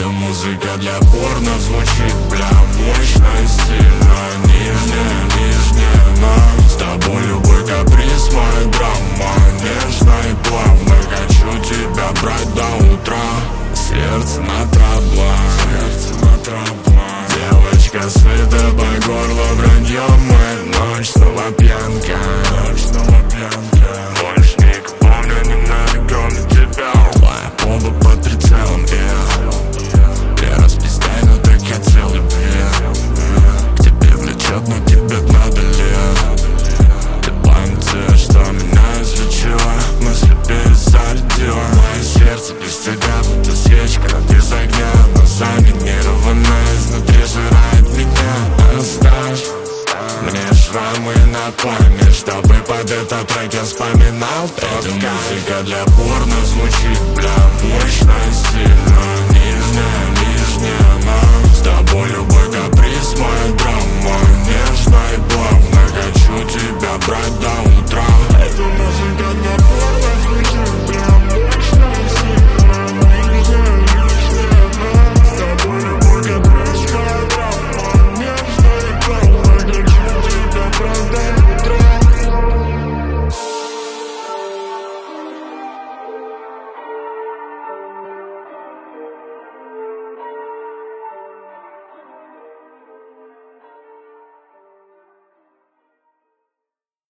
музыка для порно звучит, бля, мощно и стильно. Нижняя, нижняя, но с тобой любой каприз, моя драма. Нежно и плавно хочу тебя брать до утра. Сердце на траблах, сердце на траблах. Девочка сыта по горло враньем, мы ночь снова пьянка, ночь снова пьянка. Больше не помню, не налегал на тебя. Твоя поба под прицелом, я распиздай, но так хотел любви. К тебе влечет, но тебе надо ли? Ты памятуя, что меня излечила, мысли перезарядила. Мое сердце без тебя будто свечка из огня, но заминированная изнутри жирает меня. Оставь мне шрамы на память, чтобы под этот трек я вспоминал тот кайф. Музыка для порно звучит, бля, мощно и сильно.